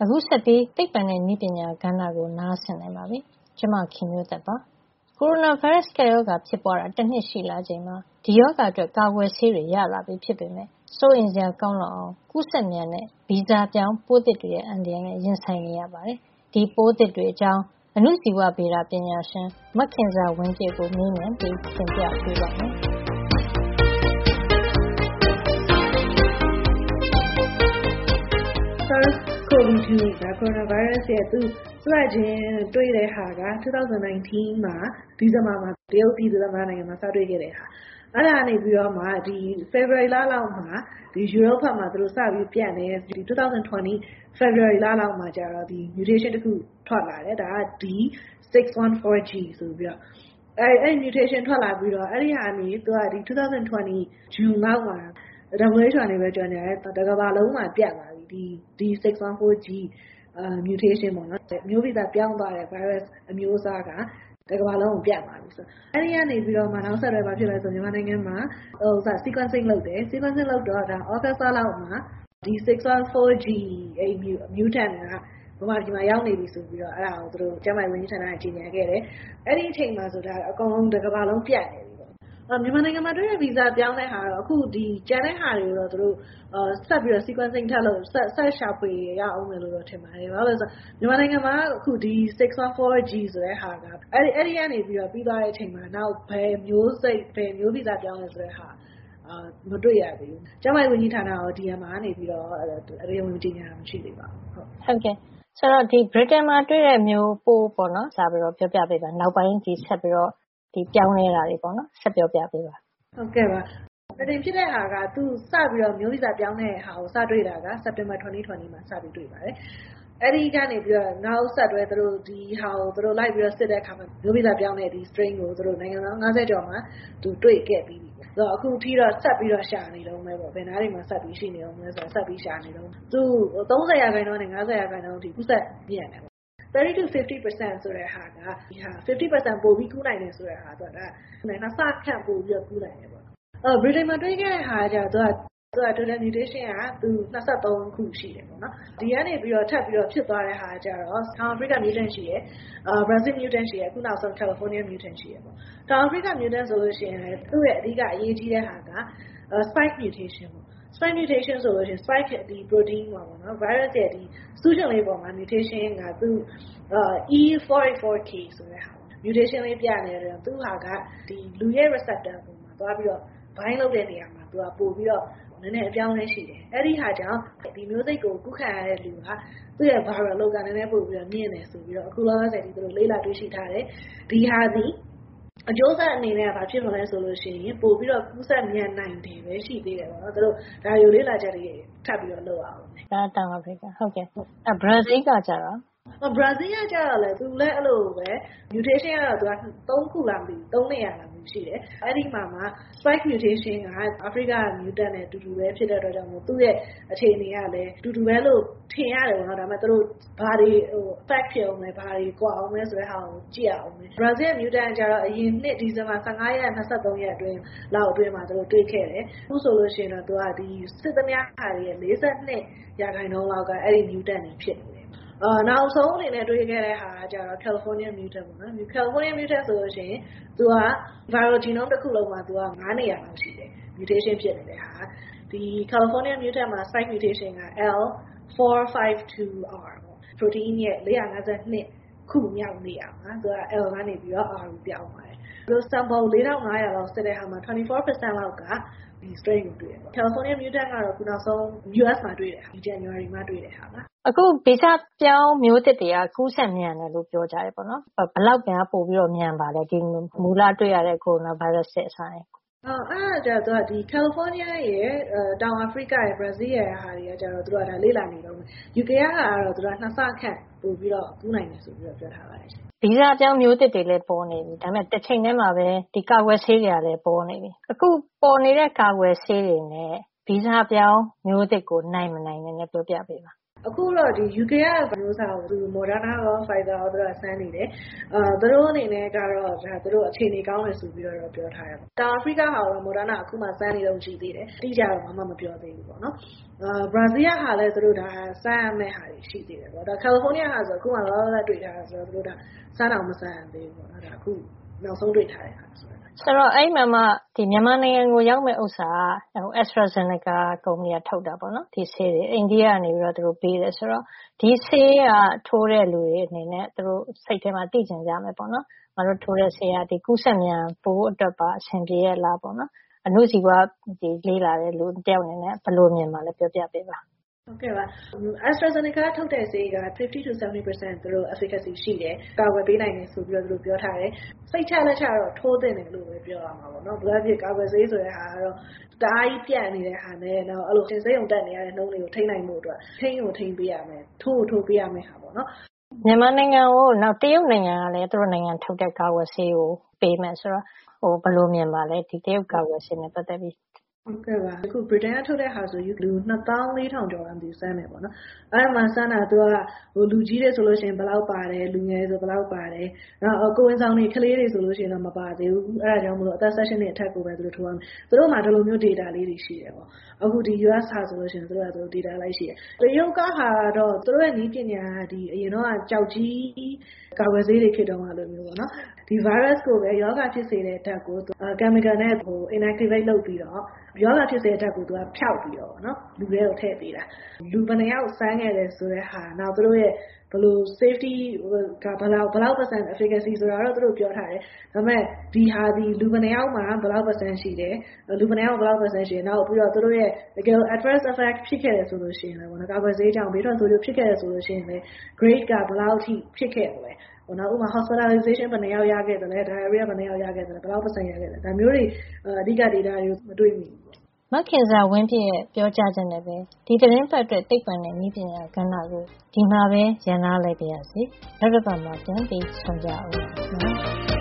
အခုဆက်ပြီးသိပ္ပံနဲ့နည်းပညာကဏ္ဍကိုနားဆင်နိုင်ပါပြီ။ကျွန်မခင်မျိုးသက်ပါ။ကိုရိုနာဗိုင်းရပ်စ်ကပ်ရောဂါဖြစ်ပွားတာတစ်နှစ်ရှိလာချိန်မှာဒီရောဂါအတွက်ကာကွယ်ဆေးတွေရလာပြီဖြစ်ပေမဲ့စိုးရိမ်စရာကောင်းလောက်အောင်ကူးစက်မြန်တဲ့ဗီဇပြောင်းပိုးသစ်တွေရဲ့အန္တရာယ်နဲ့ရင်ဆိုင်နေရပါတယ်။ဒီပိုးသစ်တွေအကြောင်းအဏုဇီဝဗေဒပညာရှင်မခင်ဇာဝင်းပြည့်ကိုမေးမြန်းပြီးသင်ပြပေးပါမယ်။ SARS-CoV-2 က ကိုရိုနာဗိုင်းရပ်စ်ရဲ့သူစချင်းတွေ့တဲ့ဟာက2019မှာဒီဇင်ဘာမှာတရုတ်ပြည်သူ့သမ္မတနိုင်ငံမှာစတွေ့ခဲ့တဲ့ဟာအဲ့ဒါနေပြီးတော့မှဒီ February လလောက်မှာဒီ Europe ဘက်မှာသူတို့စပြီးပြန့်တယ်ဒီ2020 February လလောက်မှာကျတော့ဒီ mutation တစ်ခုထွက်လာတယ်ဒါက D614G ဆိုပြီးတော့အဲ့ mutation ထွက်လာပြီးတော့အဲ့ဒီဟာနေသူကဒီ2020 June လောက်မှာ WHO အနေနဲ့ပြောနေတယ်တကမ္ဘာလုံးမှာပြန့်လာပြီဒီ D614G mutation ပေါ့နော်မျိုးဗီဇပြောင်းသွားတဲ့ virus အမျိုးအစားကတကမ္ဘာလုံးကိုပြန့်သွားပြီဆိုအဲ့ဒီကနေပြီးတော့မှနောက်ဆက်တွဲမှာဖြစ်လဲဆိုမြန်မာနိုင်ငံမှာsequencing လုပ်တယ် sequencing လုပ်တော့ဒါ August လောက်မှာဒီ D614G mutant ကဘာမှဒီမှာရောက်နေပြီဆိုပြီးတော့အဲ့ဒါကိုသူတို့ကျန်းမာရေးဝန်ကြီးဌာနကကြီးညာခဲ့တယ်အဲ့ဒီအချိန်မှာဆိုတာအကုန်လုံးတကမ္ဘာလုံးပြန့်နေပြီမြန်မာနိုင်ငံမှာတွေ့တဲ့ဗီဇပြောင်းတဲ့ဟာတော့အခုဒီကျန်တဲ့ဟာတွေကိုတော့သူတို့ဆက်ပြီးတော့ sequencing ထပ်လို့ဆက်ရှာဖွေရအောင်မယ်လို့တော့ထင်ပါတယ်။ဘာလို့လဲဆိုတော့မြန်မာနိုင်ငံမှာအခုဒီ 614G ဆိုတဲ့ဟာကအဲ့ဒီကနေပြီးတော့ပြီးသွားတဲ့အချိန်မှာနောက်ဘယ်မျိုးစိတ်ဘယ်မျိုးဗီဇပြောင်းလဲဆိုတဲ့ဟာမတွေ့ရသေးဘူး။ကျန်းမာရေးဝန်ကြီးဌာနရော DMR ကနေပြီးတော့အရေးဝင်ကြီးညာမရှိသေးပါဘူး။ဟုတ်ကဲ့ဆိုတော့ဒီ Britain မှာတွေ့တဲ့မျိုးပိုးပေါ့နော်စာပြီးတော့ပြောပြပေးပါနောက်ပိုင်းဒီဆက်ပြီးတော့ဒီပြောင်းနေတာတွေပေါ့နော်ဆက်ပြောပြပေးပါဟုတ်ကဲ့ပါBritain ဖြစ်တဲ့ဟာကသူစပြီးတော့မျိုးဗီဇပြောင်းတဲ့ဟာကိုစတွေ့တာက September 2020မှာစပြီးတွေ့ပါတယ်အဲ့ဒီကနေပြီးတော့နောက်ဆက်တွဲသူတို့ဒီဟာကိုသူတို့လိုက်ပြီးတော့စစ်တဲ့အခါမှာမျိုးဗီဇပြောင်းတဲ့ဒီ strain ကိုသူတို့နိုင်ငံပေါင်း50ကျော်မှာသူတွေ့ခဲ့ပြီးပြီဆိုတော့အခုထိတော့ဆက်ပြီးတော့ရှာနေတော့မယ်ပေါ့ဘယ်နားတွေမှာဆက်ပြီးရှိနေအောင်လဲဆိုတော့ဆက်ပြီးရှာနေတော့သူ30%နဲ့50%ထိကူးစက်မြန်တယ်30 to 50% ဆိုတဲ့ဟာကဒီဟာ50% ပိုပြီးကူးနိုင်တယ်ဆိုတဲ့ဟာတော့ဒါနှစ်ဆခန့်ပိုပြီးတော့ကူးနိုင်တယ်ပေါ့ဗြိတိန်မှာတွေ့ခဲ့တဲ့ဟာကျတော့သူက total mutation ကသူ23ခုရှိတယ်ပေါ့နော်ဒီကနေပြီးတော့ထပ်ပြီးတော့ဖြစ်သွားတဲ့ဟာကျတော့ South Africa mutant ရှိတယ်Brazil mutant ရှိတယ်အခုနောက်ဆုံး California mutant ရှိတယ်ပေါ့ South Africa mutant ဆိုလို့ရှိရင်သူ့ရဲ့အဓိကအရေးကြီးတဲ့ဟာက spike mutation ပေါ့spike mutation ဆိုလို့ရှိရင် spike ဒီ protein မှာပေါ့နော် virus ရဲ့ဒီစူးချွန်လေးပေါ်မှာ mutation ကသူE484K ဆိုတဲ့ဟာ mutation လေးပြနေတယ်သူဟာကဒီလူရဲ့ receptor ပေါ်မှာသွားပြီးတော့ bind လုပ်တဲ့နေရာမှာသူကပို့ပြီးတော့နည်းနည်းအပြောင်းလဲရှိတယ်အဲ့ဒီဟာကြောင့်ဒီမျိုးစိတ်ကိုကုခံရတဲ့လူကသူ့ရဲ့ viral load ကနည်းနည်းပို့ပြီးတော့မြင့်တယ်ဆိုပြီးတော့အခုလောလောဆယ်ဒီသူတို့လေ့လာတွေ့ရှိထားတယ်ဒီဟာဒီအကျိုးဆက်အနေနဲ့ဘာဖြစ်မလဲဆိုလို့ရှိရင်ပို့ပြီးတော့ကူးစက်မြန်နိုင်တယ်ပဲရှိသေးတယ်ပေါ့နော်သူတို့ဒါရိုလေ့လာချက်တွေထပ်ပြီးတော့လုပ်အောင်ဒါတောင်အာဖရိကဟုတ်ကဲ့ဘရာဇီးကကြတော့ဘရာဇီးကကြတော့လေသူလည်းအဲ့လိုပဲ mutation ကတော့သူက3ခုလားမသိဘူး3နေရာလားရှိတယ်အဲ့ဒီမှာ spike mutation ကအာဖရိက mutant နဲ့တူတူပဲဖြစ်တဲ့အတွက်ကြောင့်မို့သူ့ရဲ့အခြေအနေကလည်းတူတူပဲလို့ထင်ရတယ်ပေါ့နော်ဒါပေမဲ့သူတို့ဘာတွေeffect ဖြစ်အောင်လဲဘာတွေကွာအောင်လဲဆိုတဲ့ဟာကိုကြည့်အောင်မယ် Brazil mutant ကျတော့အရင်နှစ်ဒီဇင်ဘာ15ရက်23ရက်အတွင်းလောက်အတွင်းမှာသူတို့တွေ့ခဲ့တယ်အခုဆိုလို့ရှိရင်တော့သူကဒီစစ်သမားဟာတွေရဲ့42%လောက်ကအဲ့ဒီ mutant တွေဖြစ်နေတယ်နောက်ဆုံးအနေနဲ့တွေ့ခဲ့တဲ့ဟာကကျတော့ California mutant ပေါ့နော် California mutant ဆိုလို့ရှိရင်သူက viral genome တစ်ခုလုံးမှာသူက9နေရာလောက်ရှိတယ် mutation ဖြစ်နေတဲ့ဟာဒီ California mutant မှာ spike mutation က L452R ပေါ့ protein ရဲ့452ခုမြောက်နေရာမှာသူက L ကနေပြီးတော့ R ကိုပြောင်းသွားတယ်သူ sample 4500လောက်စစ်တဲ့ဟာမှာ 24% လောက်ကဒီ strain ကိုတွေ့တယ်ပေါ့ California mutant ကတော့ခုနောက်ဆုံး US မှာတွေ့တယ်ဟာ January မှာတွေ့တဲ့ဟာပါအခုဗီဇပြောင်းမျိုးသစ်တွေကကူးစက်မြန်တယ်လို့ပြောကြတယ်ပေါ့နော်ဘယ်လောက်များပို့ပြီးတော့မြန်ပါလဲဒီမူလတွေ့ရတဲ့ကိုရိုနာဗိုင်းရပ်စ်ရဲ့အဆိုင်အဲ့ဒါကျတော့ဒီ California ရဲ့တောင်အာဖရိကရဲ့ Brazil ရဲ့ဟာတွေကကျတော့သူတို့ကဒါလေ့လာနေတော့ UK ကတော့သူတို့ကနှစ်ဆခန့်ပို့ပြီးတော့ကူးနိုင်တယ်ဆိုပြီးတော့ပြောထားပါတယ်ဗီဇပြောင်းမျိုးသစ်တွေလည်းပေါ်နေပြီဒါပေမဲ့တစ်ချိန်တည်းမှာပဲဒီကာကွယ်ဆေးတွေကလည်းပေါ်နေပြီအခုပေါ်နေတဲ့ကာကွယ်ဆေးတွေနဲ့ဗီဇပြောင်းမျိုးသစ်ကိုနိုင်မနိုင်နဲ့ပြောပြပေးပါအခုတော့ဒီ UK ကမျိုးစားကိုသူ Moderna ရော Pfizer ရောသူကစမ်းနေတယ်သူတို့အနေနဲ့ကတော့သူတို့အခြေအနေကောင်းတယ်ဆိုပြီးတော့ပြောထားတယ်တောင်အာဖရိကဟာတော့ Moderna အခုမှစမ်းနေတော့ရှိသေးတယ်တိကျတော့မှမပြောသေးဘူးပေါ့နော်ဘရာဇီးဟာလည်းသူတို့ဒါစမ်းရမယ့်ဟာတွေရှိသေးတယ်ပေါ့ဒါကယ်လီဖိုးနီးယားဟာဆိုအခုမှလောလောဆယ်တွေ့ထားတာဆိုတော့သူတို့ဒါစမ်းအောင်မစမ်းသေးဘူးပေါ့နော်ဒါအခုနောက်ဆုံးတွေ့ထားတဲ့ဟာဆိုတော့အဲ့မှာမှဒီမြန်မာနိုင်ငံကိုရောက်မဲ့ဥစ္စာကAstraZeneca ကုမ္ပဏီကထုတ်တာပေါ့နော်ဒီဆေးတွေအိန္ဒိယကနေပြီးတော့သူတို့ပေးတယ်ဆိုတော့ဒီဆေးကထိုးတဲ့လူတွေအနေနဲ့သူတို့စိတ်ထဲမှာသိကျင်ကြမယ်ပေါ့နော်ငါတို့ထိုးတဲ့ဆေးကဒီကူးစက်မြန်ပိုးအတွက်ပါအဆင်ပြေရလားပေါ့နော်အနုစီကဒီလေးလာတဲ့လူတယောက်အနေနဲ့ဘယ်လိုမြင်မှာလဲပြောပြပေးပါဟုတ်ကဲ့ပါ AstraZeneca ထုတ်တဲ့ဆေးက50 to 70% သူတို့ efficacy ရှိတယ်ကာကွယ်ပေးနိုင်တယ်ဆိုပြီးတော့သူတို့ပြောထားတယ်စိတ်ချလက်ချတော့ထိုးသင့်တယ်လို့ပဲပြောရမှာပေါ့နော်ဘယ်လိုဖြစ်ကာကွယ်ဆေးဆိုတဲ့ဟာကတော့တအားကြီးပြန့်နေတဲ့ဟာနဲ့တော့အဲ့လိုစိတ်ုံတက်နေရတဲ့နှုံးတွေကိုထိန်းနိုင်မှုအတွက်ထိန်းပေးရမယ်ထိုးပေးရမယ်ဟာပေါ့နော်မြန်မာနိုင်ငံကိုနောက်တရုတ်နိုင်ငံကလည်းသူတို့နိုင်ငံထုတ်တဲ့ကာကွယ်ဆေးကိုပေးမယ်ဆိုတော့ဘယ်လိုမြင်ပါလဲဒီတရုတ်ကာကွယ်ဆေးနဲ့ပတ်သက်ပြီးဟုတ်ကဲ့ပါအခု Britain ကထုတ်တဲ့ဟာဆိုလူ24,000ကျော်အောင်ဒီစမ်းတယ်ပေါ့နော်အဲ့မှာစမ်းတာသူကလူကြီးတွေဆိုလို့ရှိရင်ဘယ်လောက်ပါတယ်လူငယ်ဆိုဘယ်လောက်ပါတယ်နောက်ကိုယ်ဝန်ဆောင်တွေကလေးတွေဆိုလို့ရှိရင်တော့မပါသေးဘူးအဲ့ဒါကြောင့်မလို့အသက်16နှစ်အထက်ကိုပဲသူတို့ထိုးရမယ်သူတို့မှာဒီလိုမျိုး data လေးတွေရှိတယ်ပေါ့အခုဒီ US ဟာဆိုလို့ရှိရင်သူတို့ data လိုက်ရှိတယ်တရုတ်ကဟာတော့သူတို့ရဲ့နည်းပညာဒီအရင်တော့ကြောက်ကြီးကာကွယ်ဆေးတွေဖြစ်တော့မှလို့မျိုးပေါ့နော်ဒီ virus ကိုပဲယောဂဖြစ်စေတဲ့ဓာတ်ကို chemical နဲ့inactivate လုပ်ပြီးတော့ယောဂဖြစ်စေတဲ့ဓာတ်ကိုသူကဖျောက်ပြီးတော့နော်လူတွေကိုထည့်ပေးတာလူဘယ်နှယောက်စမ်းခဲ့တယ်ဆိုတဲ့ဟာနောက်သူတို့ရဲ့ဘယ်လို safety ကဘယ်လောက် percent efficacy ဆိုတာတော့သူတို့ပြောထားတယ်ဒါပေမဲ့ဒီဟာဒီလူဘယ်နှယောက်မှာဘယ်လောက် percent ရှိတယ်လူဘယ်နှယောက်ဘယ်လောက် percent ရှိတယ်နောက်ပြီးတော့သူတို့ရဲ့ adverse effect ဖြစ်ခဲ့တယ်ဆိုလို့ရှိရင်လည်းကာကွယ်ဆေးကြောင့်ဘေးထွက်ဆိုးကျိုးဖြစ်ခဲ့တယ်ဆိုလို့ရှိရင်လည်း grade ကဘယ်လောက်အထိဖြစ်ခဲ့လဲနောက်ဥပမာ hospitalization ဘယ်နှယောက်ရခဲ့တယ်လဲ diarrhea ဘယ်နှယောက်ရခဲ့တယ်လဲဘယ်လောက် percent ရခဲ့တယ်ဒါမျိုးတွေအဓိက data တွေမတွေ့မိဘူးမခင်စာဝင်းပြည့်ရဲ့ပြောကြားချက်နဲ့ပဲဒီသတင်းပတ်အတွက်သိပ္ပံနဲ့နည်းပညာကဏ္ဍကိုဒီမှာပဲရန်နာလိုက်ပါရစေနောက်တစ်ပတ်မှာပြန်ပြီးဆုံကြအောင်